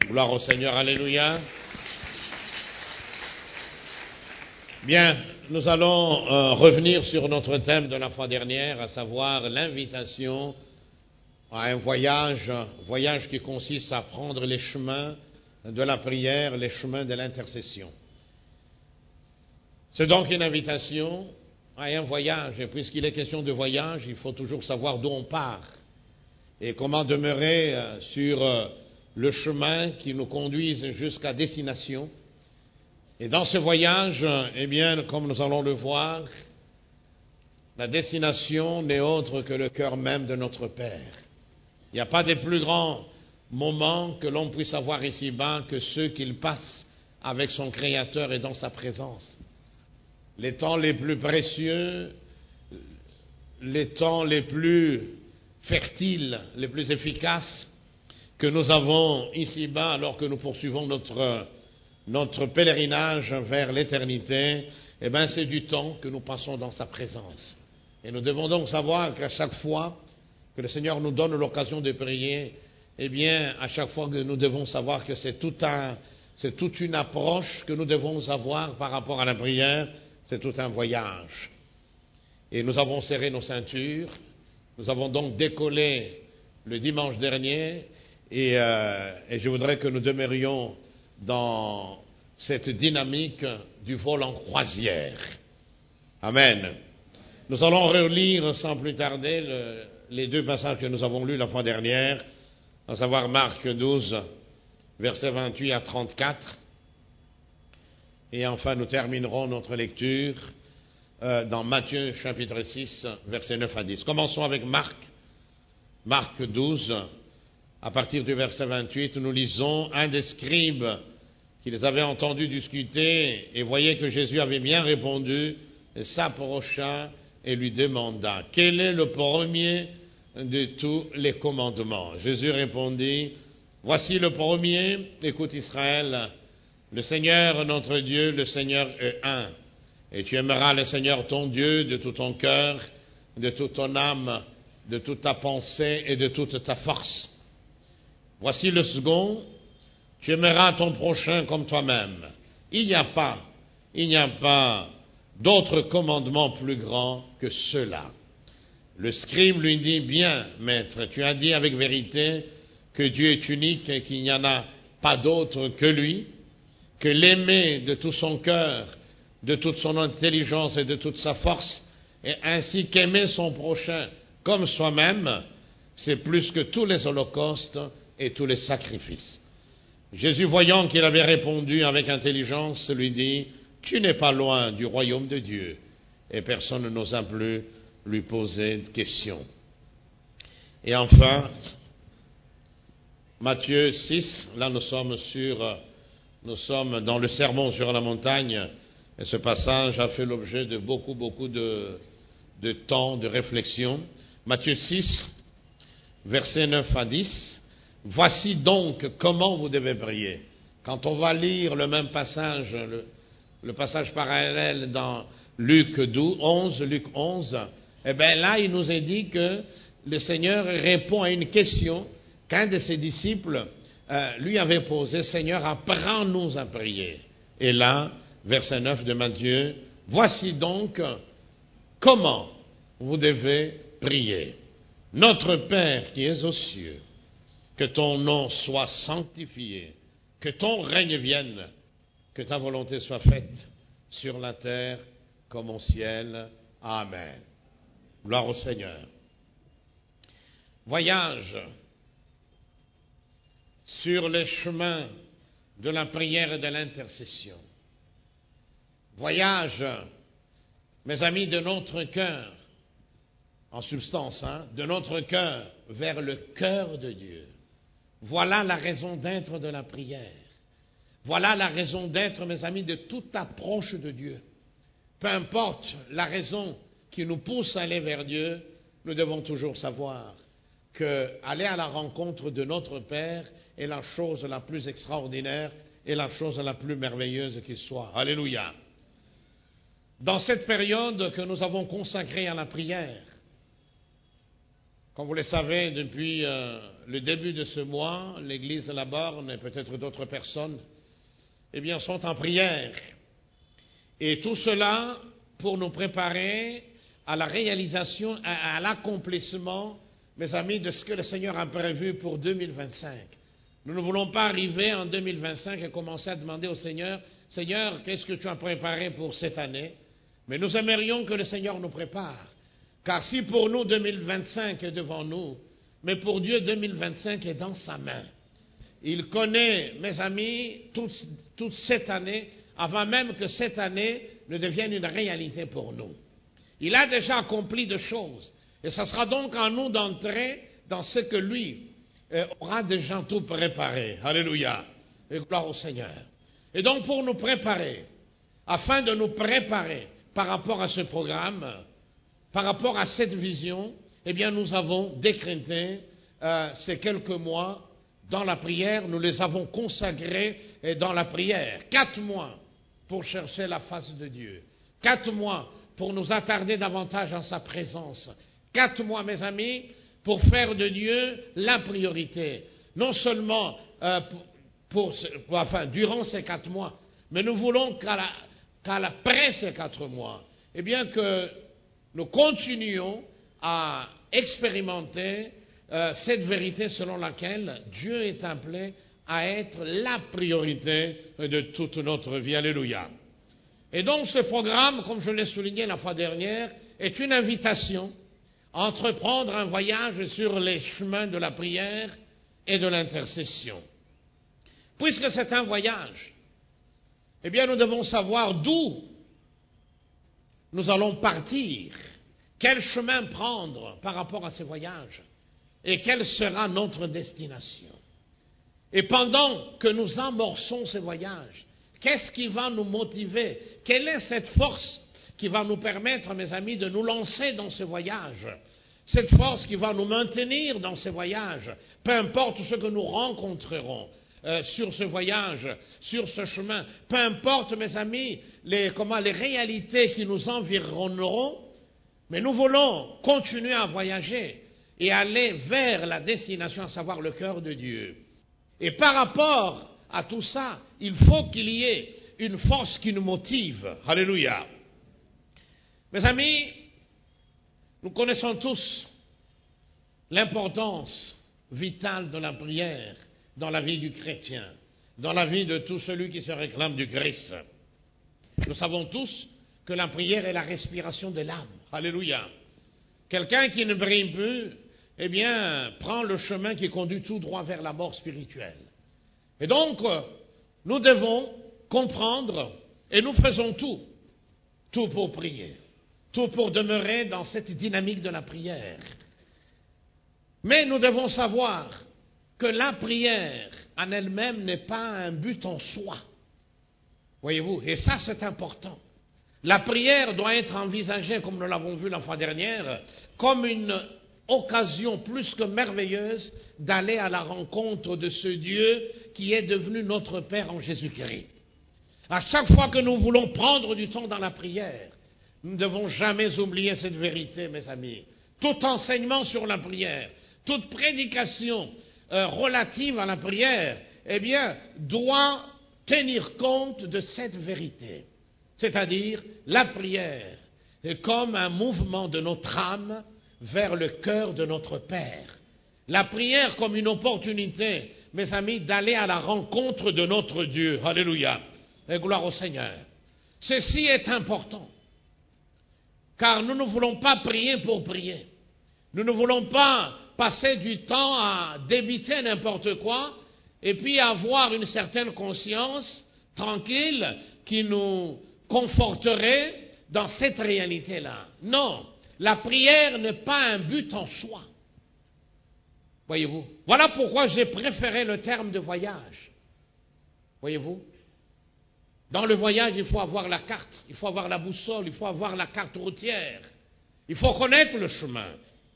Gloire au Seigneur, alléluia. Bien, nous allons revenir sur notre thème de la fois dernière, à savoir l'invitation à un voyage qui consiste à prendre les chemins de la prière, les chemins de l'intercession. C'est donc une invitation à un voyage, et puisqu'il est question de voyage, il faut toujours savoir d'où on part et comment demeurer sur le chemin qui nous conduise jusqu'à destination. Et dans ce voyage, eh bien, comme nous allons le voir, la destination n'est autre que le cœur même de notre Père. Il n'y a pas de plus grands moments que l'on puisse avoir ici-bas que ceux qu'il passe avec son Créateur et dans sa présence. Les temps les plus précieux, les temps les plus fertiles, les plus efficaces que nous avons ici-bas alors que nous poursuivons notre pèlerinage vers l'éternité, eh bien, c'est du temps que nous passons dans sa présence. Et nous devons donc savoir qu'à chaque fois que le Seigneur nous donne l'occasion de prier, eh bien, à chaque fois que nous devons savoir que c'est toute une approche que nous devons avoir par rapport à la prière, c'est tout un voyage. Et nous avons serré nos ceintures, nous avons donc décollé le dimanche dernier, et je voudrais que nous demeurions dans cette dynamique du vol en croisière. Amen. Nous allons relire sans plus tarder les deux passages que nous avons lus la fois dernière, à savoir Marc 12, versets 28 à 34. Et enfin, nous terminerons notre lecture dans Matthieu chapitre 6, versets 9 à 10. Commençons avec Marc 12, à partir du verset 28, nous lisons: un des scribes qui les avait entendus discuter et voyait que Jésus avait bien répondu, s'approcha et lui demanda: quel est le premier de tous les commandements? Jésus répondit: voici le premier, écoute Israël, le Seigneur notre Dieu, le Seigneur est un, et tu aimeras le Seigneur ton Dieu de tout ton cœur, de toute ton âme, de toute ta pensée et de toute ta force. Voici le second: tu aimeras ton prochain comme toi-même. Il n'y a pas d'autre commandement plus grand que cela. Le scribe lui dit: bien, maître, tu as dit avec vérité que Dieu est unique et qu'il n'y en a pas d'autre que lui, que l'aimer de tout son cœur, de toute son intelligence et de toute sa force, et ainsi qu'aimer son prochain comme soi-même, c'est plus que tous les holocaustes et tous les sacrifices. Jésus, voyant qu'il avait répondu avec intelligence, lui dit: tu n'es pas loin du royaume de Dieu. Et personne n'osa plus lui poser de questions. Et enfin, Matthieu 6, là nous sommes dans le sermon sur la montagne, et ce passage a fait l'objet de beaucoup de temps de réflexion. Matthieu 6, versets 9 à 10. Voici donc comment vous devez prier. Quand on va lire le même passage, le passage parallèle dans Luc 11, eh bien là, il nous est dit que le Seigneur répond à une question qu'un de ses disciples lui avait posée: Seigneur, apprends-nous à prier. Et là, verset 9 de Matthieu: voici donc comment vous devez prier. Notre Père qui es aux cieux, que ton nom soit sanctifié, que ton règne vienne, que ta volonté soit faite sur la terre comme au ciel. Amen. Gloire au Seigneur. Voyage sur les chemins de la prière et de l'intercession. Voyage, mes amis, de notre cœur, en substance, de notre cœur vers le cœur de Dieu. Voilà la raison d'être de la prière. Voilà la raison d'être, mes amis, de toute approche de Dieu. Peu importe la raison qui nous pousse à aller vers Dieu, nous devons toujours savoir que aller à la rencontre de notre Père est la chose la plus extraordinaire et la chose la plus merveilleuse qui soit. Alléluia. Dans cette période que nous avons consacrée à la prière, Comme vous le savez, depuis le début de ce mois, l'église de la Borne et peut-être d'autres personnes, eh bien, sont en prière. Et tout cela pour nous préparer à la réalisation, à l'accomplissement, mes amis, de ce que le Seigneur a prévu pour 2025. Nous ne voulons pas arriver en 2025 et commencer à demander au Seigneur, Seigneur, qu'est-ce que tu as préparé pour cette année? Mais nous aimerions que le Seigneur nous prépare. Car si pour nous 2025 est devant nous, mais pour Dieu 2025 est dans sa main. Il connaît, mes amis, toute cette année, avant même que cette année ne devienne une réalité pour nous. Il a déjà accompli de choses. Et ce sera donc à nous d'entrer dans ce que lui aura déjà tout préparé. Alléluia. Et gloire au Seigneur. Et donc pour nous préparer, afin de nous préparer par rapport à ce programme, par rapport à cette vision, eh bien nous avons décrété ces quelques mois dans la prière, nous les avons consacrés dans la prière. 4 mois pour chercher la face de Dieu. 4 mois pour nous attarder davantage en sa présence. 4 mois, mes amis, pour faire de Dieu la priorité. Non seulement durant ces 4 mois, mais nous voulons qu'après ces 4 mois, eh bien que nous continuons à expérimenter cette vérité selon laquelle Dieu est appelé à être la priorité de toute notre vie. Alléluia. Et donc ce programme, comme je l'ai souligné la fois dernière, est une invitation à entreprendre un voyage sur les chemins de la prière et de l'intercession. Puisque c'est un voyage, eh bien nous devons savoir d'où nous allons partir, quel chemin prendre par rapport à ces voyages et quelle sera notre destination. Et pendant que nous amorçons ces voyages, qu'est-ce qui va nous motiver? Quelle est cette force qui va nous permettre, mes amis, de nous lancer dans ce voyage? Cette force qui va nous maintenir dans ce voyage, peu importe ce que nous rencontrerons sur ce voyage, sur ce chemin, peu importe, mes amis, les réalités qui nous environneront, mais nous voulons continuer à voyager et aller vers la destination, à savoir le cœur de Dieu. Et par rapport à tout ça, il faut qu'il y ait une force qui nous motive. Alléluia. Mes amis, nous connaissons tous l'importance vitale de la prière dans la vie du chrétien, dans la vie de tout celui qui se réclame du Christ. Nous savons tous que la prière est la respiration de l'âme. Alléluia. Quelqu'un qui ne prie plus, eh bien, prend le chemin qui conduit tout droit vers la mort spirituelle. Et donc, nous devons comprendre, et nous faisons tout pour prier, tout pour demeurer dans cette dynamique de la prière. Mais nous devons savoir que la prière en elle-même n'est pas un but en soi. Voyez-vous, et ça c'est important. La prière doit être envisagée, comme nous l'avons vu la fois dernière, comme une occasion plus que merveilleuse d'aller à la rencontre de ce Dieu qui est devenu notre Père en Jésus-Christ. À chaque fois que nous voulons prendre du temps dans la prière, nous ne devons jamais oublier cette vérité, mes amis. Tout enseignement sur la prière, toute prédication relative à la prière, eh bien, doit tenir compte de cette vérité. C'est-à-dire, la prière est comme un mouvement de notre âme vers le cœur de notre Père. La prière comme une opportunité, mes amis, d'aller à la rencontre de notre Dieu. Alléluia. Et gloire au Seigneur. Ceci est important. Car nous ne voulons pas prier pour prier. Nous ne voulons pas passer du temps à débiter n'importe quoi et puis avoir une certaine conscience tranquille qui nous conforterait dans cette réalité-là. Non, la prière n'est pas un but en soi. Voyez-vous? Voilà pourquoi j'ai préféré le terme de voyage. Voyez-vous? Dans le voyage, il faut avoir la carte, il faut avoir la boussole, il faut avoir la carte routière. Il faut connaître le chemin.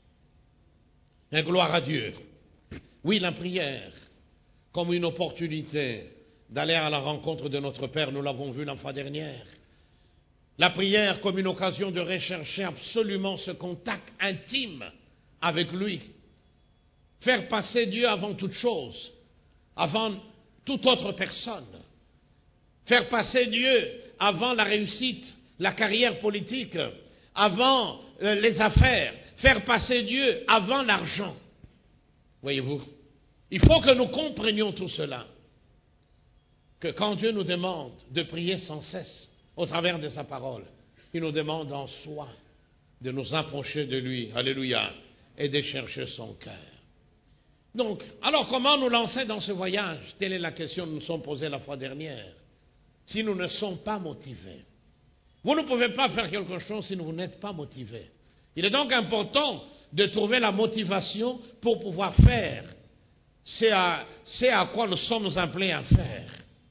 Et gloire à Dieu. Oui, la prière, comme une opportunité d'aller à la rencontre de notre Père, nous l'avons vu la fois dernière. La prière comme une occasion de rechercher absolument ce contact intime avec lui. Faire passer Dieu avant toute chose, avant toute autre personne. Faire passer Dieu avant la réussite, la carrière politique, avant les affaires. Faire passer Dieu avant l'argent. Voyez-vous, il faut que nous comprenions tout cela. Que quand Dieu nous demande de prier sans cesse au travers de sa parole, il nous demande en soi de nous approcher de lui, alléluia, et de chercher son cœur. Donc, alors comment nous lancer dans ce voyage? Telle est la question que nous nous sommes posée la fois dernière. Si nous ne sommes pas motivés. Vous ne pouvez pas faire quelque chose si vous n'êtes pas motivé. Il est donc important de trouver la motivation pour pouvoir faire c'est à quoi nous sommes appelés à faire.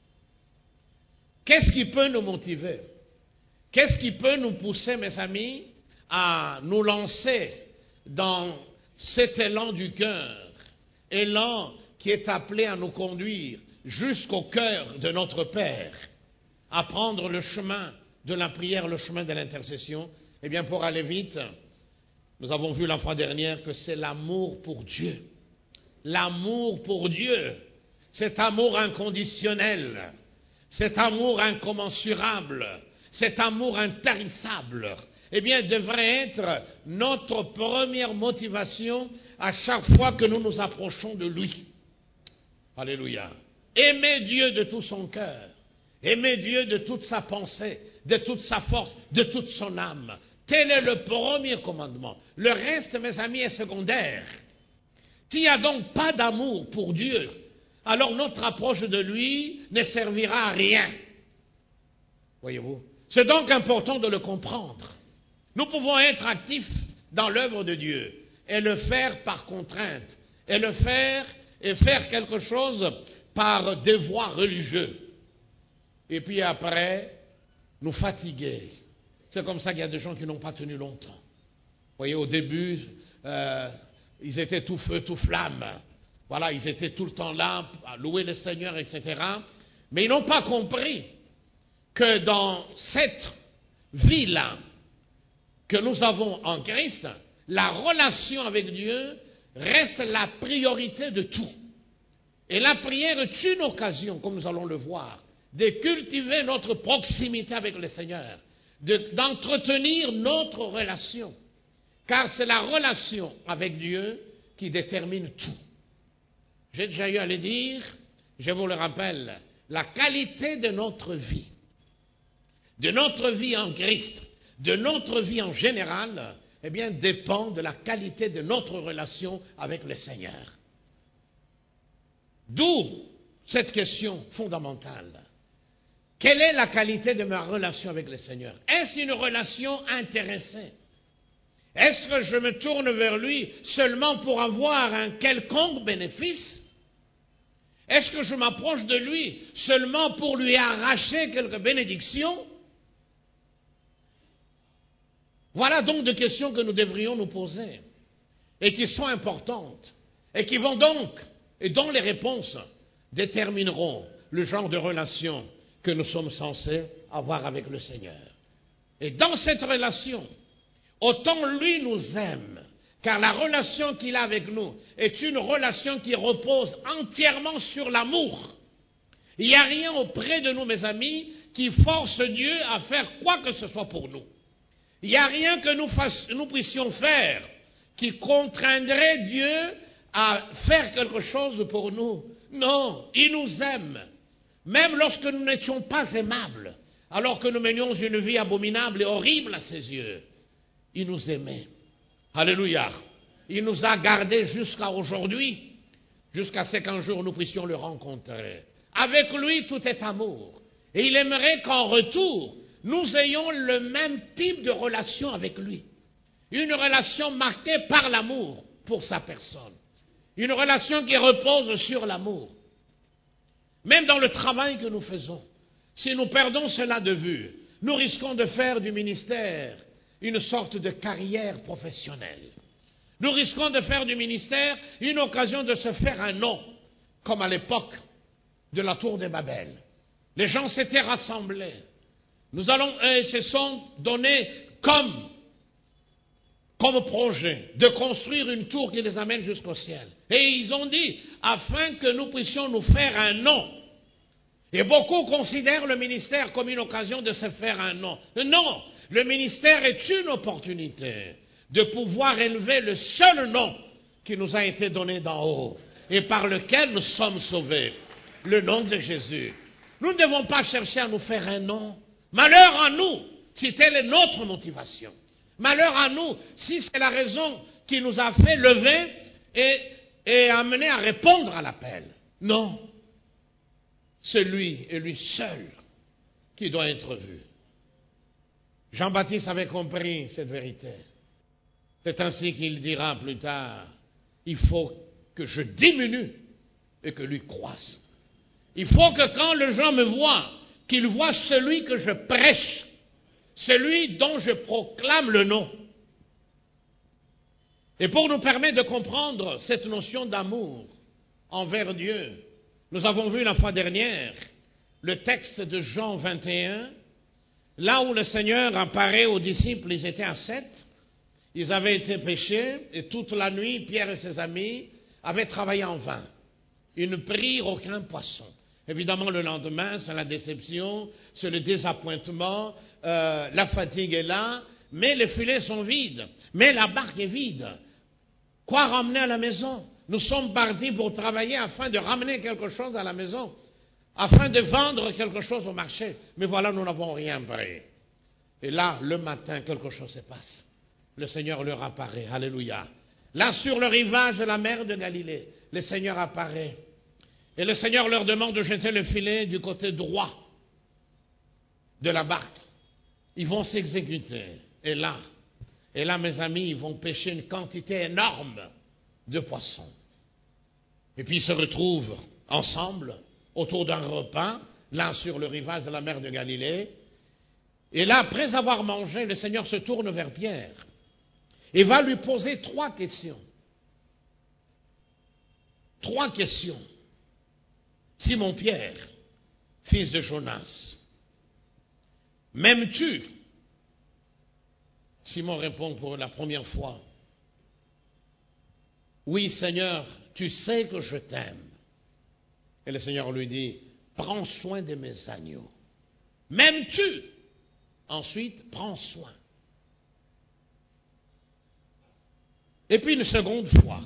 Qu'est-ce qui peut nous motiver? Qu'est-ce qui peut nous pousser, mes amis, à nous lancer dans cet élan du cœur, élan qui est appelé à nous conduire jusqu'au cœur de notre Père, à prendre le chemin de la prière, le chemin de l'intercession? Eh bien, pour aller vite, nous avons vu la fois dernière que c'est l'amour pour Dieu. L'amour pour Dieu, cet amour inconditionnel, cet amour incommensurable, cet amour intarissable, eh bien, devrait être notre première motivation à chaque fois que nous nous approchons de lui. Alléluia. Aimer Dieu de tout son cœur, aimer Dieu de toute sa pensée, de toute sa force, de toute son âme. Tel est le premier commandement. Le reste, mes amis, est secondaire. S'il n'y a donc pas d'amour pour Dieu, alors notre approche de lui ne servira à rien. Voyez-vous? C'est donc important de le comprendre. Nous pouvons être actifs dans l'œuvre de Dieu et le faire par contrainte, et faire quelque chose par devoir religieux. Et puis après, nous fatiguer. C'est comme ça qu'il y a des gens qui n'ont pas tenu longtemps. Vous voyez, au début, ils étaient tout feu, tout flamme. Voilà, ils étaient tout le temps là à louer le Seigneur, etc. Mais ils n'ont pas compris que dans cette vie-là que nous avons en Christ, la relation avec Dieu reste la priorité de tout. Et la prière est une occasion, comme nous allons le voir, de cultiver notre proximité avec le Seigneur, d'entretenir notre relation. Car c'est la relation avec Dieu qui détermine tout. J'ai déjà eu à le dire, je vous le rappelle, la qualité de notre vie en Christ, de notre vie en général, eh bien, dépend de la qualité de notre relation avec le Seigneur. D'où cette question fondamentale. Quelle est la qualité de ma relation avec le Seigneur? Est-ce une relation intéressée? Est-ce que je me tourne vers lui seulement pour avoir un quelconque bénéfice? Est-ce que je m'approche de lui seulement pour lui arracher quelques bénédictions? Voilà donc des questions que nous devrions nous poser et qui sont importantes et qui vont donc, et dont les réponses détermineront le genre de relation que nous sommes censés avoir avec le Seigneur. Et dans cette relation, autant lui nous aime, car la relation qu'il a avec nous est une relation qui repose entièrement sur l'amour. Il n'y a rien auprès de nous, mes amis, qui force Dieu à faire quoi que ce soit pour nous. Il n'y a rien que nous puissions faire qui contraindrait Dieu à faire quelque chose pour nous. Non, il nous aime. Même lorsque nous n'étions pas aimables, alors que nous menions une vie abominable et horrible à ses yeux, il nous aimait. Alléluia. Il nous a gardés jusqu'à aujourd'hui, jusqu'à ce qu'un jour nous puissions le rencontrer. Avec lui, tout est amour. Et il aimerait qu'en retour, nous ayons le même type de relation avec lui. Une relation marquée par l'amour pour sa personne. Une relation qui repose sur l'amour. Même dans le travail que nous faisons, si nous perdons cela de vue, nous risquons de faire du ministère une sorte de carrière professionnelle. Nous risquons de faire du ministère une occasion de se faire un nom, comme à l'époque de la tour de Babel. Les gens s'étaient rassemblés. Ils se sont donnés comme comme projet de construire une tour qui les amène jusqu'au ciel. Et ils ont dit, afin que nous puissions nous faire un nom. Et beaucoup considèrent le ministère comme une occasion de se faire un nom. Non, le ministère est une opportunité de pouvoir élever le seul nom qui nous a été donné d'en haut et par lequel nous sommes sauvés, le nom de Jésus. Nous ne devons pas chercher à nous faire un nom. Malheur à nous si telle est notre motivation. Malheur à nous si c'est la raison qui nous a fait lever et amener à répondre à l'appel. Non. C'est lui et lui seul qui doit être vu. Jean-Baptiste avait compris cette vérité. C'est ainsi qu'il dira plus tard, il faut que je diminue et que lui croisse. Il faut que quand les gens me voient, qu'ils voient celui que je prêche, celui dont je proclame le nom. Et pour nous permettre de comprendre cette notion d'amour envers Dieu, nous avons vu la fois dernière le texte de Jean 21, là où le Seigneur apparaît aux disciples, ils étaient à 7, ils avaient été pêchés, et toute la nuit, Pierre et ses amis avaient travaillé en vain. Ils ne prirent aucun poisson. Évidemment, le lendemain, c'est la déception, c'est le désappointement, la fatigue est là, mais les filets sont vides, mais la barque est vide. Quoi ramener à la maison? Nous sommes partis pour travailler afin de ramener quelque chose à la maison, afin de vendre quelque chose au marché. Mais voilà, nous n'avons rien pris. Et là, le matin, quelque chose se passe. Le Seigneur leur apparaît. Alléluia. Là, sur le rivage de la mer de Galilée, le Seigneur apparaît. Et le Seigneur leur demande de jeter le filet du côté droit de la barque. Ils vont s'exécuter. Et là, mes amis, ils vont pêcher une quantité énorme de poissons. Et puis ils se retrouvent ensemble autour d'un repas, là sur le rivage de la mer de Galilée. Et là, après avoir mangé, le Seigneur se tourne vers Pierre et va lui poser 3 questions. 3 questions. Simon Pierre, fils de Jonas, m'aimes-tu? Simon répond pour la première fois, oui Seigneur, tu sais que je t'aime. Et le Seigneur lui dit, prends soin de mes agneaux. M'aimes-tu? Ensuite, prends soin. Et puis une seconde fois,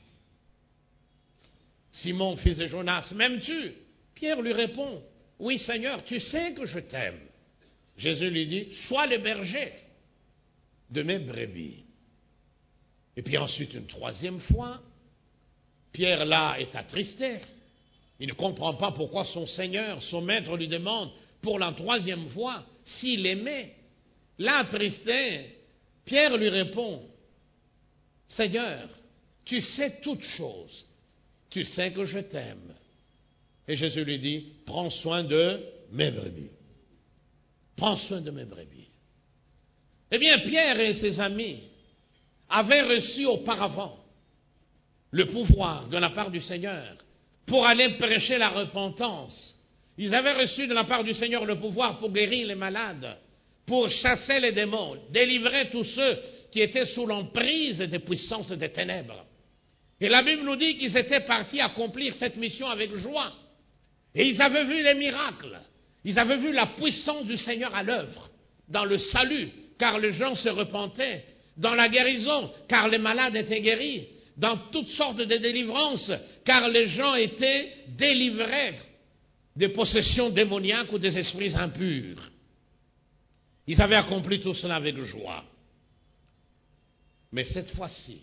Simon, fils de Jonas, m'aimes-tu? Pierre lui répond, oui Seigneur, tu sais que je t'aime. Jésus lui dit, sois le berger de mes brebis. Et puis ensuite une 3e fois, Pierre là est attristé. Il ne comprend pas pourquoi son Seigneur, son maître lui demande pour la 3e fois s'il aimait. Là attristé, Pierre lui répond, Seigneur, tu sais toutes choses. Tu sais que je t'aime. Et Jésus lui dit, prends soin de mes brebis. Prends soin de mes brebis. Eh bien, Pierre et ses amis avaient reçu auparavant le pouvoir de la part du Seigneur pour aller prêcher la repentance. Ils avaient reçu de la part du Seigneur le pouvoir pour guérir les malades, pour chasser les démons, délivrer tous ceux qui étaient sous l'emprise des puissances des ténèbres. Et la Bible nous dit qu'ils étaient partis accomplir cette mission avec joie. Et ils avaient vu les miracles. Ils avaient vu la puissance du Seigneur à l'œuvre, dans le salut, car les gens se repentaient, dans la guérison, car les malades étaient guéris, dans toutes sortes de délivrances, car les gens étaient délivrés des possessions démoniaques ou des esprits impurs. Ils avaient accompli tout cela avec joie. Mais cette fois-ci,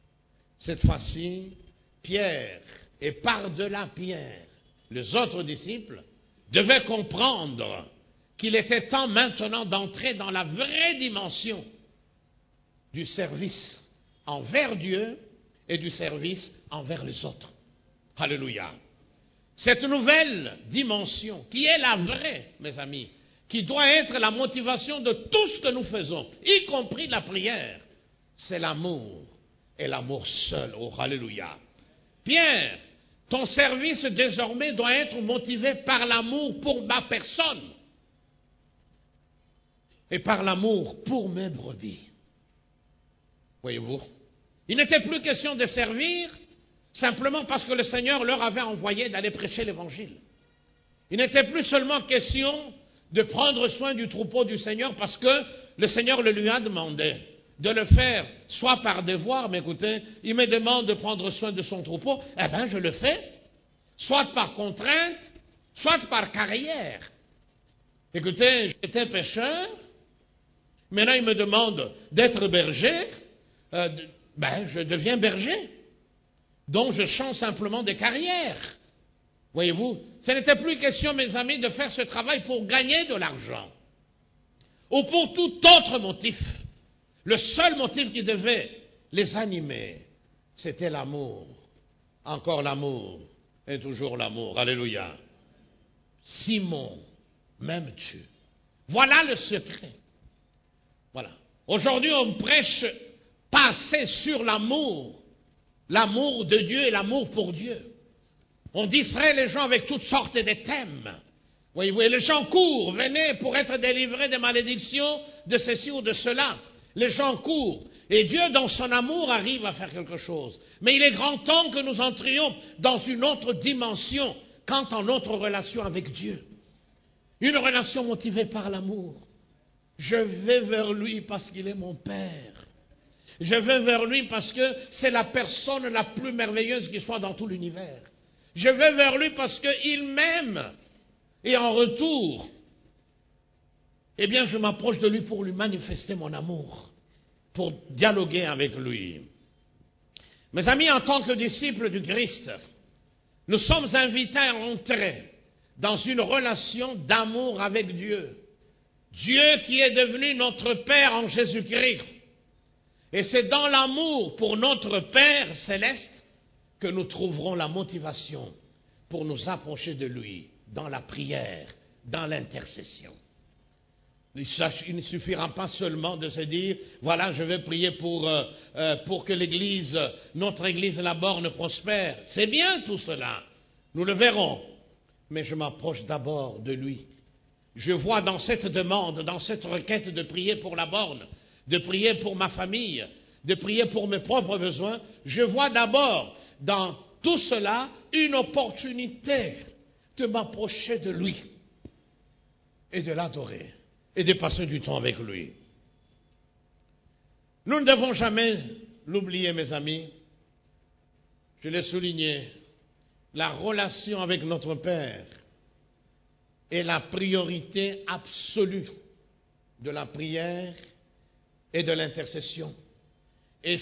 Pierre, et par-delà Pierre, les autres disciples, devaient comprendre qu'il était temps maintenant d'entrer dans la vraie dimension du service envers Dieu et du service envers les autres. Alléluia. Cette nouvelle dimension, qui est la vraie, mes amis, qui doit être la motivation de tout ce que nous faisons, y compris la prière, c'est l'amour. Et l'amour seul. Oh, alléluia. Pierre, ton service désormais doit être motivé par l'amour pour ma personne et par l'amour pour mes brebis. voyez-vous. Il n'était plus question de servir simplement parce que le Seigneur leur avait envoyé d'aller prêcher l'Évangile. Il n'était plus seulement question de prendre soin du troupeau du Seigneur parce que le Seigneur le lui a demandé de le faire, soit par devoir, mais écoutez, il me demande de prendre soin de son troupeau, eh bien je le fais, soit par contrainte, soit par carrière. Écoutez, j'étais pécheur, maintenant il me demande d'être berger, je deviens berger. Donc je change simplement de carrière. Voyez-vous, ce n'était plus question, mes amis, de faire ce travail pour gagner de l'argent ou pour tout autre motif. Le seul motif qui devait les animer, c'était l'amour. Encore l'amour et toujours l'amour. Alléluia. Simon, m'aimes-tu? Voilà le secret. Voilà. Aujourd'hui, on prêche pas assez sur l'amour. L'amour de Dieu et l'amour pour Dieu. On distrait les gens avec toutes sortes de thèmes. Voyez-vous, et les gens courent, venez pour être délivrés des malédictions, de ceci ou de cela. Les gens courent. Et Dieu, dans son amour, arrive à faire quelque chose. Mais il est grand temps que nous entrions dans une autre dimension quant à notre relation avec Dieu. Une relation motivée par l'amour. Je vais vers lui parce qu'il est mon Père. Je vais vers lui parce que c'est la personne la plus merveilleuse qui soit dans tout l'univers. Je vais vers lui parce qu'il m'aime. Et en retour, eh bien, je m'approche de lui pour lui manifester mon amour, pour dialoguer avec lui. Mes amis, en tant que disciples du Christ, nous sommes invités à entrer dans une relation d'amour avec Dieu. Dieu qui est devenu notre Père en Jésus-Christ. Et c'est dans l'amour pour notre Père céleste que nous trouverons la motivation pour nous approcher de lui dans la prière, dans l'intercession. Il ne suffira pas seulement de se dire, voilà, je vais prier pour que l'Église, notre Église La Borne prospère. C'est bien tout cela, nous le verrons. Mais je m'approche d'abord de lui. Je vois dans cette demande, dans cette requête de prier pour La Borne, de prier pour ma famille, de prier pour mes propres besoins, je vois d'abord dans tout cela une opportunité de m'approcher de lui et de l'adorer et de passer du temps avec lui. Nous ne devons jamais l'oublier, mes amis. Je l'ai souligné, la relation avec notre Père est la priorité absolue de la prière et de l'intercession. Et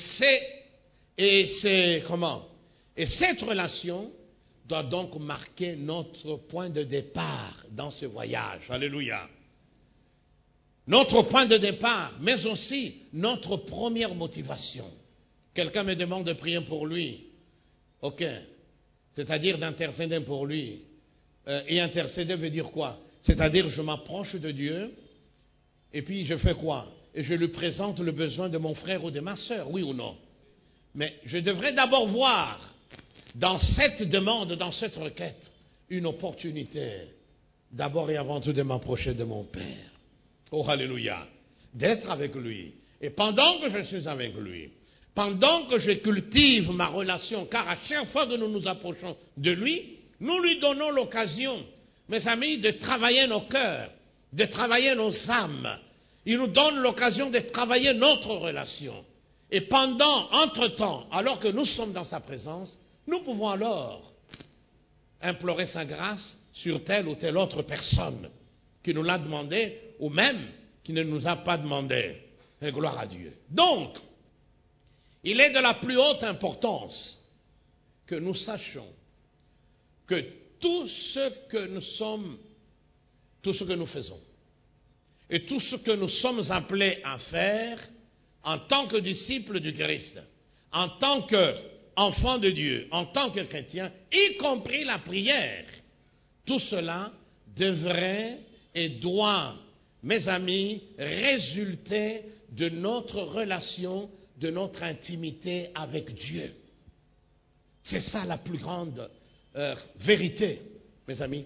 cette relation doit donc marquer notre point de départ dans ce voyage. Alléluia. Notre point de départ, mais aussi notre première motivation. Quelqu'un me demande de prier pour lui. Ok. C'est-à-dire d'intercéder pour lui. Et intercéder veut dire quoi? C'est-à-dire je m'approche de Dieu et puis je fais quoi? Et je lui présente le besoin de mon frère ou de ma sœur, oui ou non? Mais je devrais d'abord voir dans cette demande, dans cette requête, une opportunité d'abord et avant tout de m'approcher de mon Père. Oh, alléluia. D'être avec lui. Et pendant que je suis avec lui, pendant que je cultive ma relation, car à chaque fois que nous nous approchons de lui, nous lui donnons l'occasion, mes amis, de travailler nos cœurs, de travailler nos âmes. Il nous donne l'occasion de travailler notre relation. Et entre-temps, alors que nous sommes dans sa présence, nous pouvons alors implorer sa grâce sur telle ou telle autre personne qui nous l'a demandé ou même qui ne nous a pas demandé. Et gloire à Dieu. Donc, il est de la plus haute importance que nous sachions que tout ce que nous sommes, tout ce que nous faisons, et tout ce que nous sommes appelés à faire en tant que disciples du Christ, en tant qu'enfants de Dieu, en tant que chrétiens, y compris la prière, tout cela devrait et doit, mes amis, résulter de notre relation, de notre intimité avec Dieu. C'est ça la plus grande vérité, mes amis.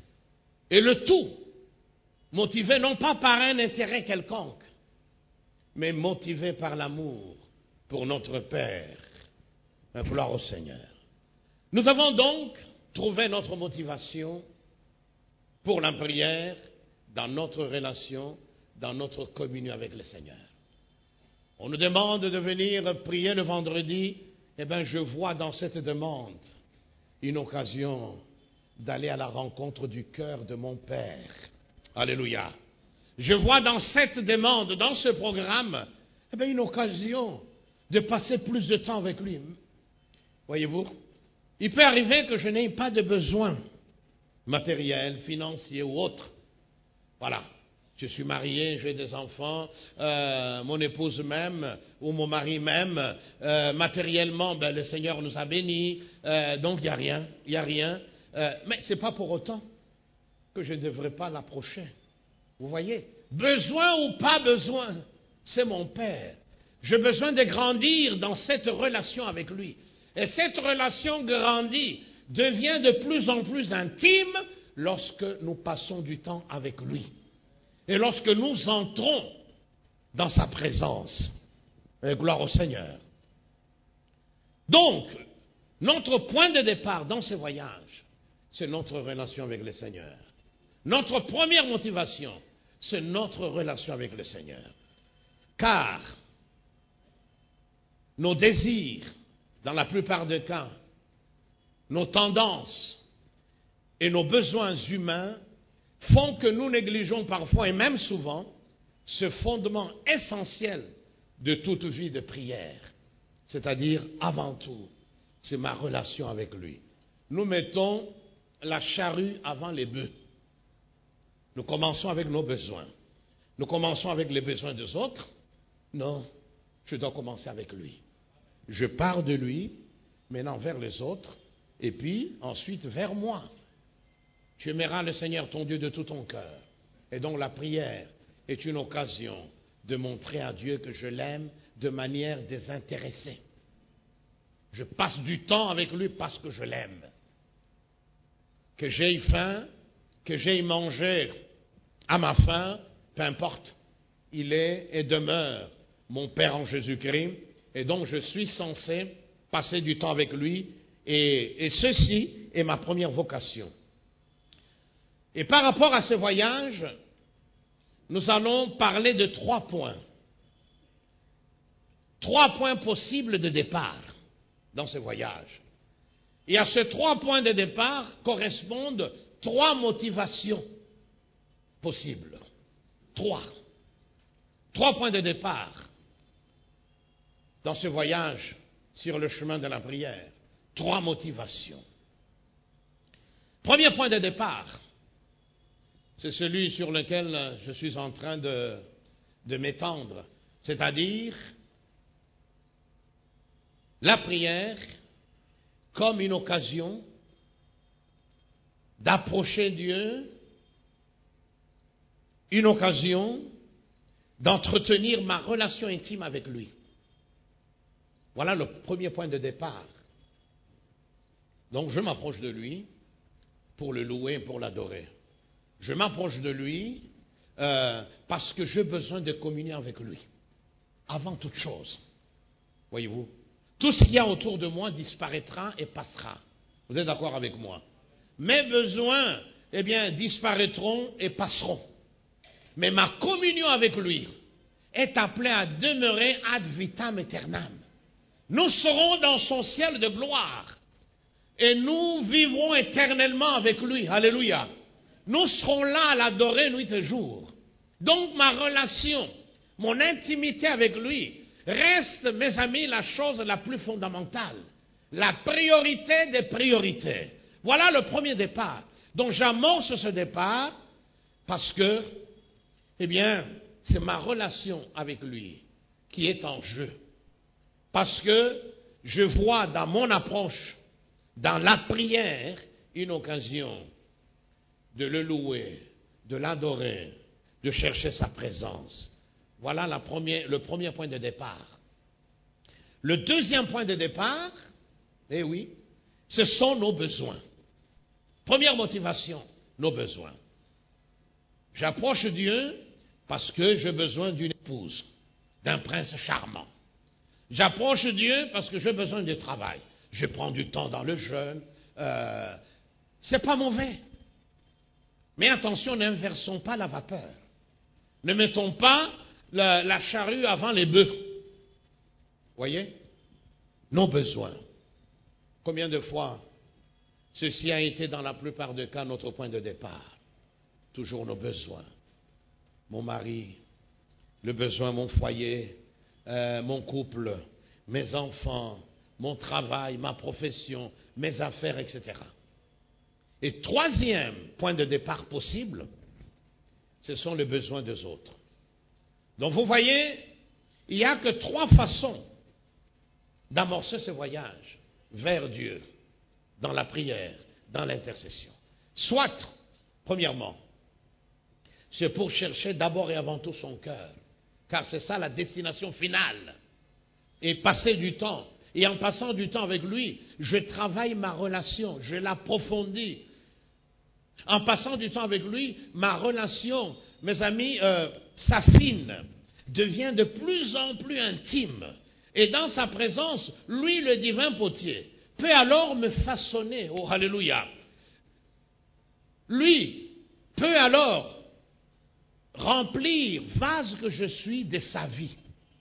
Et le tout, motivé non pas par un intérêt quelconque, mais motivés par l'amour pour notre Père. Gloire au Seigneur. Nous avons donc trouvé notre motivation pour la prière dans notre relation, dans notre communion avec le Seigneur. On nous demande de venir prier le vendredi. Eh bien, je vois dans cette demande une occasion d'aller à la rencontre du cœur de mon Père. Alléluia. Je vois dans cette demande, dans ce programme, eh bien, une occasion de passer plus de temps avec lui. Voyez-vous, il peut arriver que je n'ai pas de besoin matériel, financier ou autre. Voilà. Je suis marié, j'ai des enfants, mon épouse m'aime, ou mon mari m'aime, matériellement, ben, le Seigneur nous a bénis, donc il n'y a rien. Mais ce n'est pas pour autant que je ne devrais pas l'approcher. Vous voyez, besoin ou pas besoin, c'est mon Père. J'ai besoin de grandir dans cette relation avec lui. Et cette relation grandit, devient de plus en plus intime lorsque nous passons du temps avec lui. Et lorsque nous entrons dans sa présence. Et gloire au Seigneur. Donc, notre point de départ dans ce voyage, c'est notre relation avec le Seigneur. Notre première motivation, c'est notre relation avec le Seigneur. Car nos désirs, dans la plupart des cas, nos tendances et nos besoins humains font que nous négligeons parfois et même souvent ce fondement essentiel de toute vie de prière. C'est-à-dire, avant tout, c'est ma relation avec lui. Nous mettons la charrue avant les bœufs. Nous commençons avec nos besoins. Nous commençons avec les besoins des autres. Non, je dois commencer avec lui. Je pars de lui, maintenant vers les autres, et puis ensuite vers moi. Tu aimeras le Seigneur ton Dieu de tout ton cœur. Et donc la prière est une occasion de montrer à Dieu que je l'aime de manière désintéressée. Je passe du temps avec lui parce que je l'aime. Que j'aie faim, que j'aie mangé à ma faim, peu importe. Il est et demeure mon Père en Jésus-Christ. Et donc je suis censé passer du temps avec lui. Et ceci est ma première vocation. Et par rapport à ce voyage, nous allons parler de 3 points. 3 points possibles de départ dans ce voyage. Et à ces 3 points de départ correspondent 3 motivations possibles. 3 points de départ dans ce voyage sur le chemin de la prière. 3 motivations. Premier point de départ, c'est celui sur lequel je suis en train de m'étendre, c'est-à-dire la prière comme une occasion d'approcher Dieu, une occasion d'entretenir ma relation intime avec lui. Voilà le premier point de départ. Donc je m'approche de lui pour le louer, pour l'adorer. Je m'approche de lui parce que j'ai besoin de communier avec lui. Avant toute chose. Voyez-vous, tout ce qu'il y a autour de moi disparaîtra et passera. Vous êtes d'accord avec moi? Mes besoins, eh bien, disparaîtront et passeront. Mais ma communion avec lui est appelée à demeurer ad vitam aeternam. Nous serons dans son ciel de gloire. Et nous vivrons éternellement avec lui. Alléluia. Nous serons là à l'adorer nuit et jour. Donc ma relation, mon intimité avec lui reste, mes amis, la chose la plus fondamentale. La priorité des priorités. Voilà le premier départ. Donc j'amorce ce départ parce que, eh bien, c'est ma relation avec lui qui est en jeu. Parce que je vois dans mon approche, dans la prière, une occasion de le louer, de l'adorer, de chercher sa présence. Voilà le premier point de départ. Le deuxième point de départ, eh oui, ce sont nos besoins. Première motivation, nos besoins. J'approche Dieu parce que j'ai besoin d'une épouse. d'un prince charmant. J'approche Dieu parce que j'ai besoin de travail. Je prends du temps dans le jeûne. C'est pas mauvais. Mais attention, n'inversons pas la vapeur. Ne mettons pas la charrue avant les bœufs. Voyez? Nos besoins. Combien de fois ceci a été dans la plupart des cas notre point de départ? Toujours nos besoins. Mon mari, le besoin, mon foyer, mon couple, mes enfants, mon travail, ma profession, mes affaires, etc. Et troisième point de départ possible, ce sont les besoins des autres. Donc vous voyez, il n'y a que trois façons d'amorcer ce voyage vers Dieu, dans la prière, dans l'intercession. Soit, premièrement, c'est pour chercher d'abord et avant tout son cœur, car c'est ça la destination finale, et passer du temps. Et en passant du temps avec lui, je travaille ma relation, je l'approfondis. En passant du temps avec lui, ma relation, mes amis, s'affine, devient de plus en plus intime. Et dans sa présence, lui, le divin potier, peut alors me façonner. Oh, alléluia. Lui peut alors remplir, vase que je suis, de sa vie.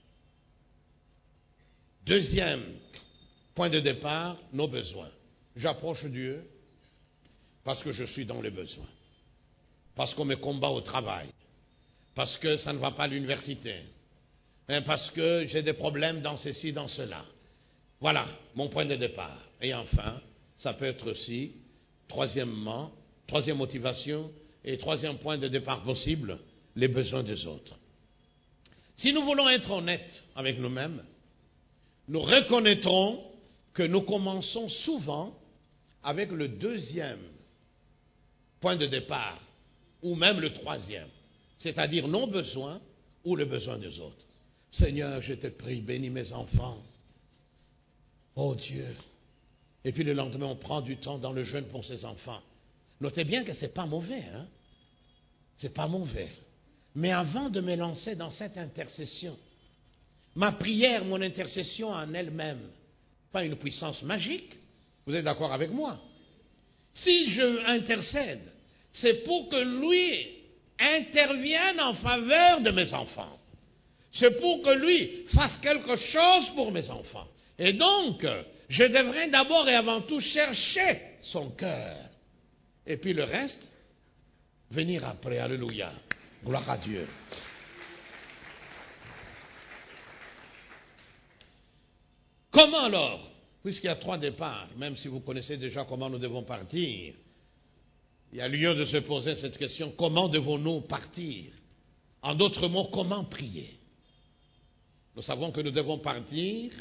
Deuxième point de départ, nos besoins. J'approche Dieu parce que je suis dans les besoins. Parce qu'on me combat au travail. Parce que ça ne va pas à l'université. Parce que j'ai des problèmes dans ceci, dans cela. Voilà mon point de départ. Et enfin, ça peut être aussi, troisième motivation et troisième point de départ possible, les besoins des autres. Si nous voulons être honnêtes avec nous-mêmes, nous reconnaîtrons que nous commençons souvent avec le deuxième point de départ, ou même le troisième, c'est-à-dire nos besoins ou les besoins des autres. Seigneur, je te prie, bénis mes enfants. Oh Dieu. Et puis le lendemain, on prend du temps dans le jeûne pour ses enfants. Notez bien que ce n'est pas mauvais, hein? C'est pas mauvais. Mais avant de me lancer dans cette intercession, ma prière, mon intercession en elle-même, pas une puissance magique, vous êtes d'accord avec moi? Si je intercède, c'est pour que lui intervienne en faveur de mes enfants. C'est pour que lui fasse quelque chose pour mes enfants. Et donc, je devrais d'abord et avant tout chercher son cœur. Et puis le reste, venir après. Alléluia. Gloire à Dieu. Comment alors, puisqu'il y a trois départs, même si vous connaissez déjà comment nous devons partir, il y a lieu de se poser cette question, comment devons-nous partir? En d'autres mots, comment prier? Nous savons que nous devons partir,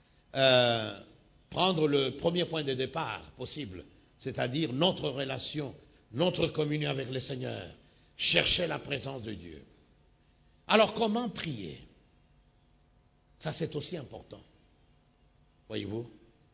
prendre le premier point de départ possible, c'est-à-dire notre relation, notre communion avec le Seigneur, chercher la présence de Dieu. Alors comment prier? Ça c'est aussi important. Voyez-vous?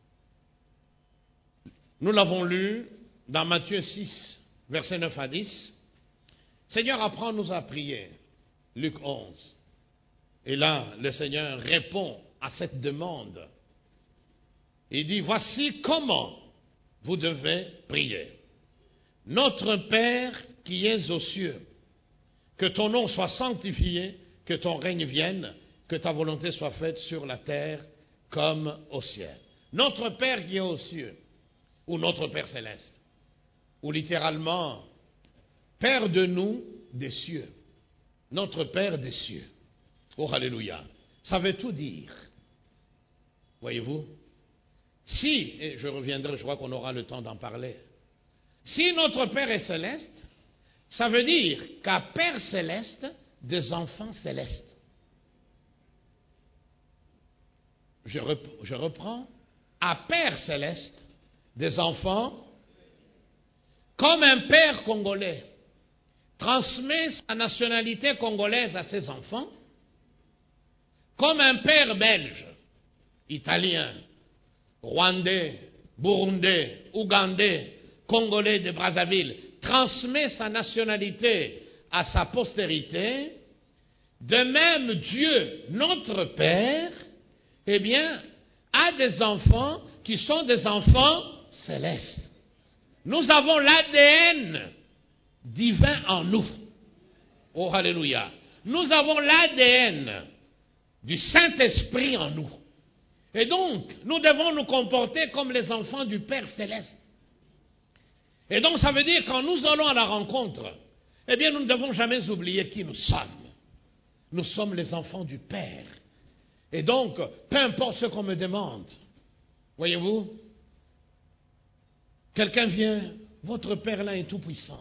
Nous l'avons lu dans Matthieu 6, versets 9 à 10. Seigneur, apprends-nous à prier. Luc 11. Et là, le Seigneur répond à cette demande. Il dit, voici comment vous devez prier. Notre Père qui es aux cieux, que ton nom soit sanctifié, que ton règne vienne, que ta volonté soit faite sur la terre comme au ciel. Notre Père qui est aux cieux, ou notre Père céleste, ou littéralement, Père de nous des cieux, notre Père des cieux. Oh, alléluia. Ça veut tout dire. Voyez-vous? Si, et je reviendrai, je crois qu'on aura le temps d'en parler. Si notre Père est céleste, ça veut dire qu'à Père céleste, des enfants célestes. Je reprends. À Père céleste, des enfants, comme un père congolais transmet sa nationalité congolaise à ses enfants, comme un père belge, italien, rwandais, burundais, ougandais, congolais de Brazzaville, transmet sa nationalité à sa postérité, De même, Dieu, notre Père, eh bien, a des enfants qui sont des enfants célestes. Nous avons l'ADN divin en nous. Oh, alléluia. Nous avons l'ADN du Saint-Esprit en nous. Et donc, nous devons nous comporter comme les enfants du Père céleste. Et donc, ça veut dire, quand nous allons à la rencontre, eh bien, nous ne devons jamais oublier qui nous sommes. Nous sommes les enfants du Père. Et donc, peu importe ce qu'on me demande, voyez-vous, quelqu'un vient, votre Père là est tout puissant.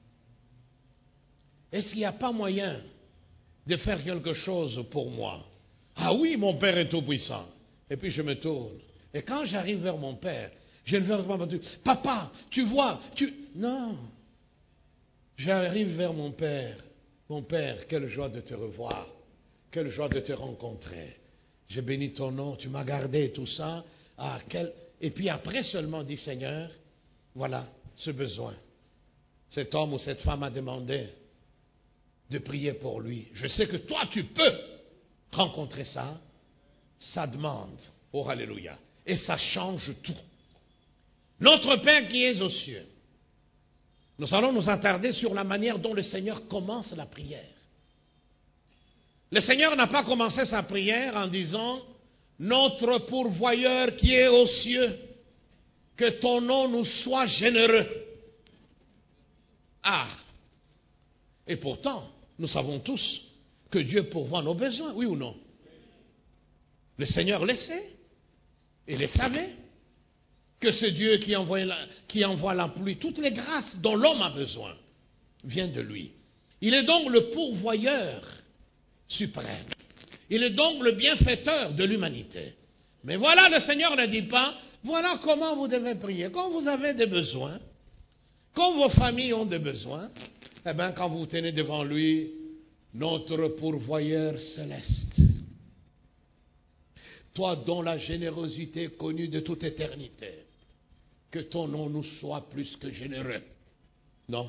Est-ce qu'il n'y a pas moyen de faire quelque chose pour moi? Ah oui, mon Père est tout puissant. Et puis je me tourne. Et quand j'arrive vers mon Père, je ne veux pas dire, papa, tu vois, Non. J'arrive vers mon Père. Mon Père, quelle joie de te revoir. Quelle joie de te rencontrer. Je bénis ton nom, tu m'as gardé et tout ça. Et puis après seulement, dit Seigneur, voilà ce besoin. Cet homme ou cette femme a demandé de prier pour lui. Je sais que toi, tu peux rencontrer ça. Ça demande. Oh, alléluia. Et ça change tout. Notre Père qui est aux cieux. Nous allons nous attarder sur la manière dont le Seigneur commence la prière. Le Seigneur n'a pas commencé sa prière en disant « Notre pourvoyeur qui est aux cieux, que ton nom nous soit généreux. » Ah! Et pourtant, nous savons tous que Dieu pourvoit nos besoins, oui ou non? Le Seigneur le sait. Il le savait. Que ce Dieu qui envoie la pluie, toutes les grâces dont l'homme a besoin, viennent de lui. Il est donc le pourvoyeur suprême. Il est donc le bienfaiteur de l'humanité. Mais voilà, le Seigneur ne dit pas, voilà comment vous devez prier. Quand vous avez des besoins, quand vos familles ont des besoins, eh bien, quand vous tenez devant lui, notre pourvoyeur céleste, toi dont la générosité est connue de toute éternité, que ton nom nous soit plus que généreux. Non.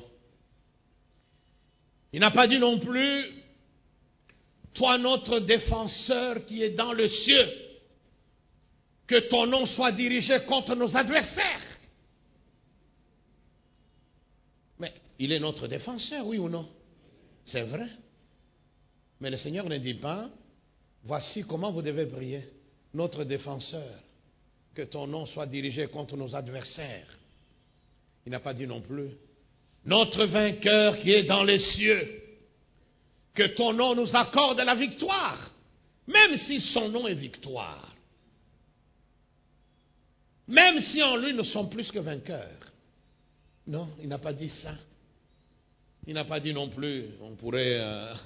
Il n'a pas dit non plus, toi notre défenseur qui est dans le ciel, que ton nom soit dirigé contre nos adversaires. Mais il est notre défenseur, oui ou non? C'est vrai. Mais le Seigneur ne dit pas, voici comment vous devez prier. Notre défenseur, que ton nom soit dirigé contre nos adversaires. Il n'a pas dit non plus, notre vainqueur qui est dans les cieux, que ton nom nous accorde la victoire, même si son nom est victoire. Même si en lui nous sommes plus que vainqueurs. Non, il n'a pas dit ça. Il n'a pas dit non plus, on pourrait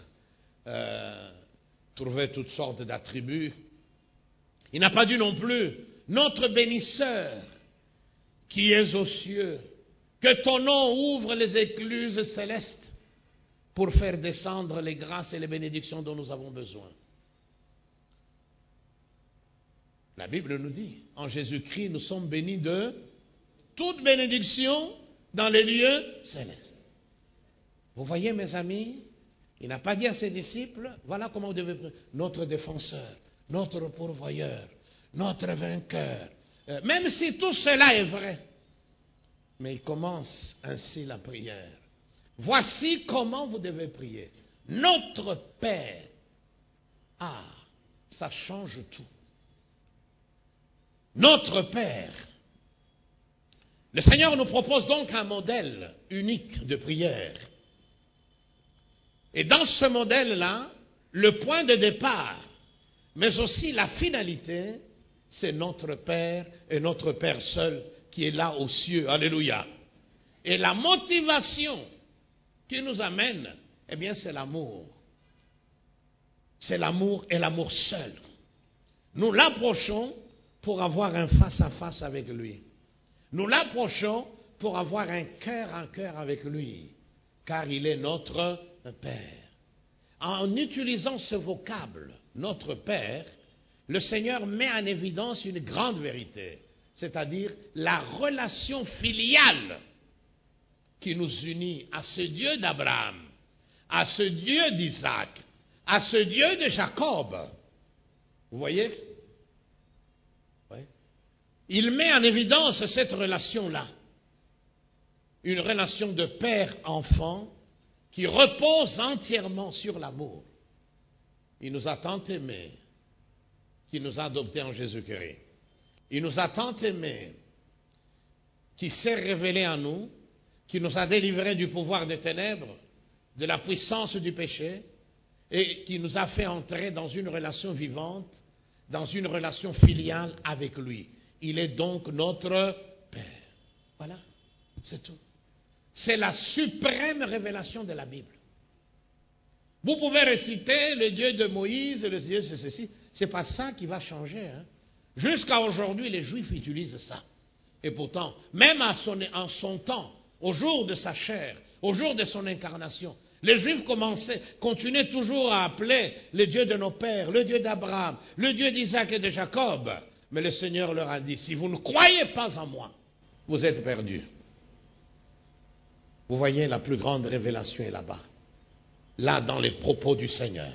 trouver toutes sortes d'attributs. Il n'a pas dit non plus, notre bénisseur qui est aux cieux, que ton nom ouvre les écluses célestes pour faire descendre les grâces et les bénédictions dont nous avons besoin. La Bible nous dit, en Jésus-Christ, nous sommes bénis de toute bénédiction dans les lieux célestes. Vous voyez, mes amis, il n'a pas dit à ses disciples, voilà comment vous devez prier, notre défenseur, notre pourvoyeur, notre vainqueur. Même si tout cela est vrai, mais il commence ainsi la prière. Voici comment vous devez prier. Notre Père. Ah, ça change tout. Notre Père. Le Seigneur nous propose donc un modèle unique de prière. Et dans ce modèle-là, le point de départ, mais aussi la finalité, c'est notre Père et notre Père seul qui est là aux cieux. Alléluia. Et la motivation qui nous amène, eh bien, c'est l'amour. C'est l'amour et l'amour seul. Nous l'approchons pour avoir un face-à-face avec lui. Nous l'approchons pour avoir un cœur à cœur avec lui, car il est notre Père. En utilisant ce vocable, notre Père, le Seigneur met en évidence une grande vérité, c'est-à-dire la relation filiale qui nous unit à ce Dieu d'Abraham, à ce Dieu d'Isaac, à ce Dieu de Jacob. Vous voyez? Oui. Il met en évidence cette relation-là. Une relation de père-enfant qui repose entièrement sur l'amour. Il nous a tant aimés qu'il nous a adoptés en Jésus-Christ. Il nous a tant aimés qu'il s'est révélé à nous, qui nous a délivrés du pouvoir des ténèbres, de la puissance du péché, et qui nous a fait entrer dans une relation vivante, dans une relation filiale avec lui. Il est donc notre Père. Voilà, c'est tout. C'est la suprême révélation de la Bible. Vous pouvez réciter le Dieu de Moïse, le Dieu de ceci. C'est pas ça qui va changer. Hein. Jusqu'à aujourd'hui, les Juifs utilisent ça. Et pourtant, même en son temps, au jour de sa chair, au jour de son incarnation, les Juifs continuaient toujours à appeler le Dieu de nos pères, le Dieu d'Abraham, le Dieu d'Isaac et de Jacob. Mais le Seigneur leur a dit, si vous ne croyez pas en moi, vous êtes perdus. Vous voyez, la plus grande révélation est là-bas. Là, dans les propos du Seigneur.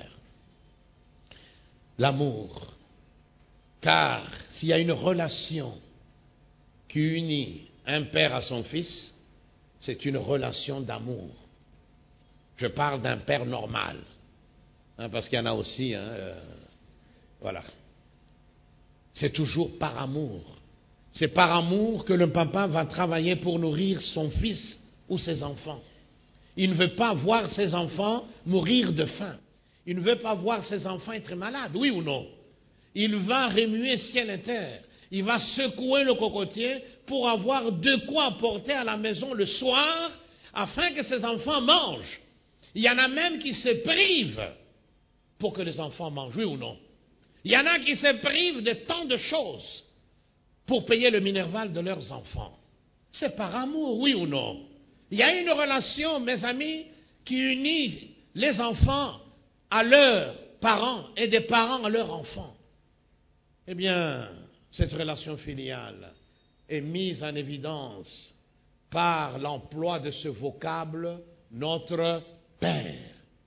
L'amour. Car s'il y a une relation qui unit un père à son fils, c'est une relation d'amour. Je parle d'un père normal. Hein, parce qu'il y en a aussi. Voilà. C'est toujours par amour. C'est par amour que le papa va travailler pour nourrir son fils ou ses enfants. Il ne veut pas voir ses enfants mourir de faim. Il ne veut pas voir ses enfants être malades, oui ou non? Il va remuer ciel et terre. Il va secouer le cocotier pour avoir de quoi apporter à la maison le soir afin que ses enfants mangent. Il y en a même qui se privent pour que les enfants mangent, oui ou non? Il y en a qui se privent de tant de choses pour payer le minerval de leurs enfants. C'est par amour, oui ou non? Il y a une relation, mes amis, qui unit les enfants à leurs parents et des parents à leurs enfants. Eh bien, cette relation filiale est mise en évidence par l'emploi de ce vocable « notre Père ».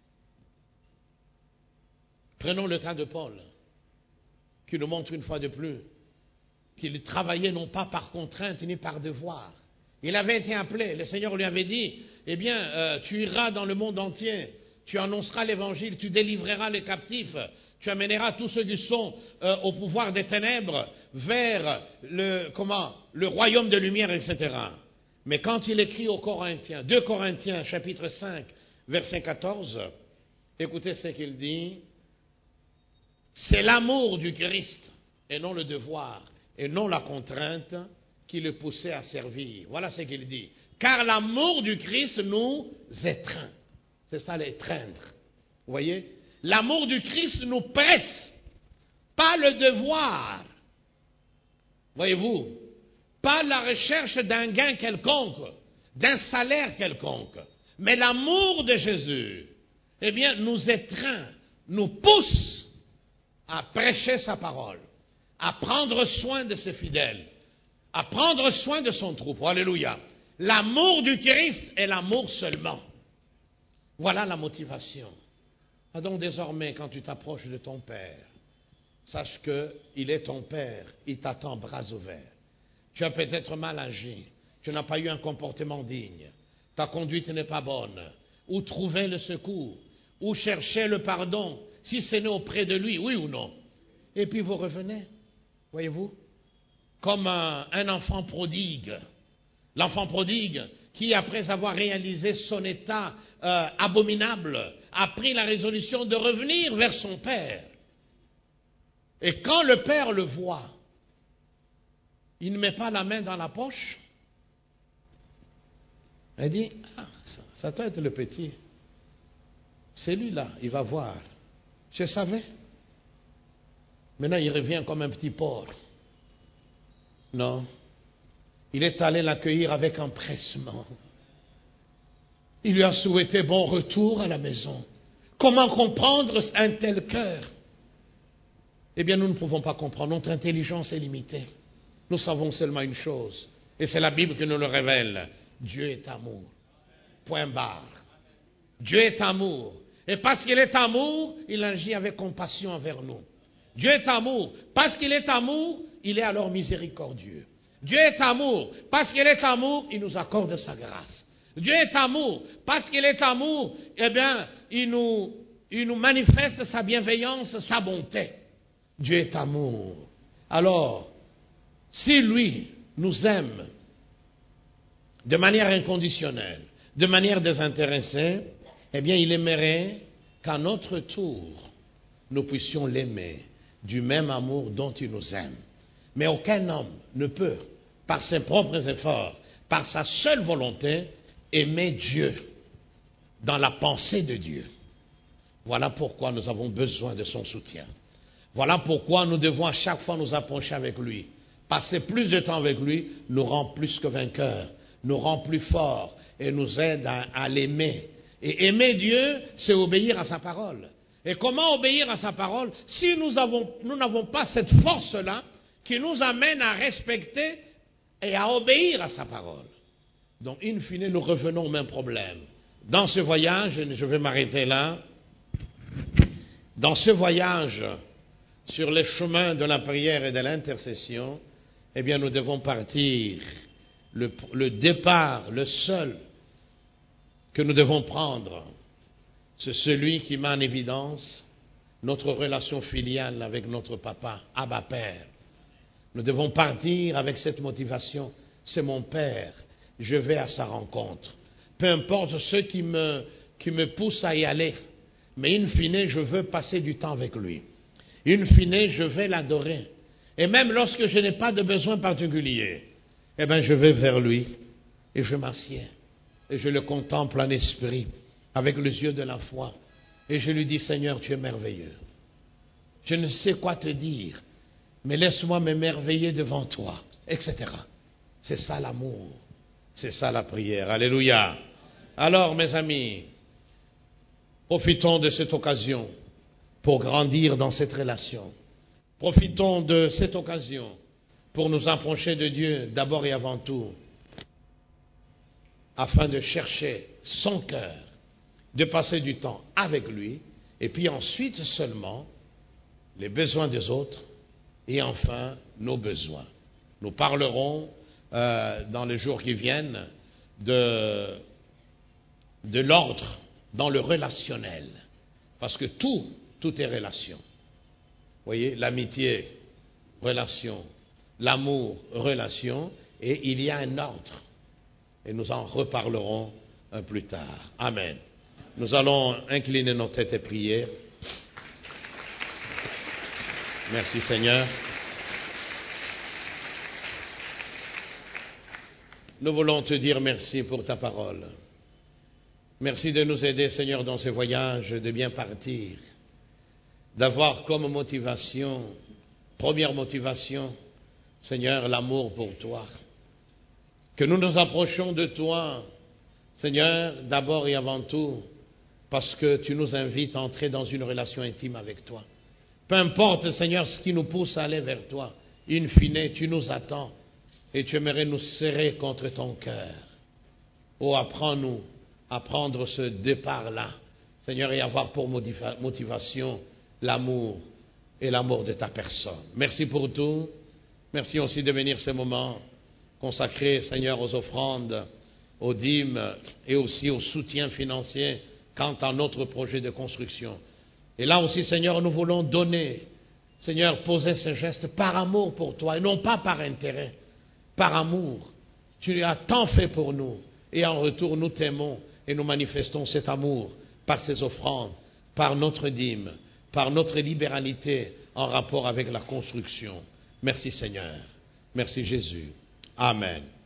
Prenons le cas de Paul, qui nous montre une fois de plus qu'il travaillait non pas par contrainte ni par devoir. Il avait été appelé, le Seigneur lui avait dit, eh bien, tu iras dans le monde entier, tu annonceras l'évangile, tu délivreras les captifs, tu amèneras tous ceux qui sont au pouvoir des ténèbres vers le royaume de lumière, etc. Mais quand il écrit aux Corinthiens, 2 Corinthiens, chapitre 5, verset 14, écoutez ce qu'il dit, c'est l'amour du Christ, et non le devoir, et non la contrainte, qui le poussait à servir. Voilà ce qu'il dit. Car l'amour du Christ nous étreint. C'est ça, l'étreindre. Vous voyez? L'amour du Christ nous presse. Pas le devoir. Voyez-vous? Pas la recherche d'un gain quelconque, d'un salaire quelconque. Mais l'amour de Jésus, eh bien, nous étreint, nous pousse à prêcher sa parole, à prendre soin de ses fidèles, à prendre soin de son troupeau. Alléluia. L'amour du Christ est l'amour seulement. Voilà la motivation. Ah donc désormais, quand tu t'approches de ton Père, sache qu'il est ton Père, il t'attend bras ouverts. Tu as peut-être mal agi, tu n'as pas eu un comportement digne, ta conduite n'est pas bonne, ou trouver le secours, ou chercher le pardon, si ce n'est auprès de lui, oui ou non. Et puis vous revenez, voyez-vous, comme un enfant prodigue. L'enfant prodigue qui, après avoir réalisé son état abominable, a pris la résolution de revenir vers son père. Et quand le père le voit, il ne met pas la main dans la poche. Il dit, ah, ça doit être le petit. C'est lui là, il va voir. Je savais. Maintenant, il revient comme un petit porc. Non. Il est allé l'accueillir avec empressement. Il lui a souhaité bon retour à la maison. Comment comprendre un tel cœur? Eh bien, nous ne pouvons pas comprendre. Notre intelligence est limitée. Nous savons seulement une chose, et c'est la Bible qui nous le révèle. Dieu est amour. Point barre. Dieu est amour. Et parce qu'il est amour, il agit avec compassion envers nous. Dieu est amour. Parce qu'il est amour, il est alors miséricordieux. Dieu est amour. Parce qu'il est amour, il nous accorde sa grâce. Dieu est amour. Parce qu'il est amour, eh bien, il nous manifeste sa bienveillance, sa bonté. Dieu est amour. Alors, si lui nous aime de manière inconditionnelle, de manière désintéressée, eh bien, il aimerait qu'à notre tour, nous puissions l'aimer du même amour dont il nous aime. Mais aucun homme ne peut, par ses propres efforts, par sa seule volonté, aimer Dieu dans la pensée de Dieu. Voilà pourquoi nous avons besoin de son soutien. Voilà pourquoi nous devons à chaque fois nous approcher avec lui. Passer plus de temps avec lui nous rend plus que vainqueurs, nous rend plus forts et nous aide à l'aimer. Et aimer Dieu, c'est obéir à sa parole. Et comment obéir à sa parole si nous n'avons pas cette force-là qui nous amène à respecter et à obéir à sa parole? Donc, in fine, nous revenons au même problème. Dans ce voyage, je vais m'arrêter là, dans ce voyage sur les chemins de la prière et de l'intercession, eh bien, nous devons partir. Le départ, le seul que nous devons prendre, c'est celui qui met en évidence notre relation filiale avec notre papa, Abba Père. Nous devons partir avec cette motivation. C'est mon Père, je vais à sa rencontre. Peu importe ceux qui me poussent à y aller, mais in fine, je veux passer du temps avec lui. In fine, je vais l'adorer. Et même lorsque je n'ai pas de besoin particulier, eh bien, je vais vers lui et je m'assieds. Et je le contemple en esprit, avec les yeux de la foi. Et je lui dis, Seigneur, tu es merveilleux. Je ne sais quoi te dire, mais laisse-moi m'émerveiller devant toi, etc. C'est ça l'amour. C'est ça la prière. Alléluia. Alors, mes amis, profitons de cette occasion pour grandir dans cette relation. Profitons de cette occasion pour nous approcher de Dieu d'abord et avant tout, afin de chercher son cœur, de passer du temps avec lui, et puis ensuite seulement les besoins des autres, et enfin nos besoins. Nous parlerons dans les jours qui viennent de l'ordre dans le relationnel, parce que tout est relation. Vous voyez, l'amitié, relation, l'amour, relation, et il y a un ordre. Et nous en reparlerons plus tard. Amen. Nous allons incliner nos têtes et prier. Merci Seigneur. Nous voulons te dire merci pour ta parole. Merci de nous aider, Seigneur, dans ce voyage, de bien partir, d'avoir comme motivation, première motivation, Seigneur, l'amour pour toi. Que nous nous approchons de toi, Seigneur, d'abord et avant tout, parce que tu nous invites à entrer dans une relation intime avec toi. Peu importe, Seigneur, ce qui nous pousse à aller vers toi, in fine, tu nous attends et tu aimerais nous serrer contre ton cœur. Oh, apprends-nous à prendre ce départ-là, Seigneur, et avoir pour motivation l'amour et l'amour de ta personne. Merci pour tout. Merci aussi de venir ces moments consacrés, Seigneur, aux offrandes, aux dîmes et aussi au soutien financier quant à notre projet de construction. Et là aussi, Seigneur, nous voulons donner, Seigneur, poser ce geste par amour pour toi et non pas par intérêt, par amour. Tu as tant fait pour nous et en retour, nous t'aimons et nous manifestons cet amour par ces offrandes, par notre dîme, par notre libéralité en rapport avec la construction. Merci Seigneur. Merci Jésus. Amen.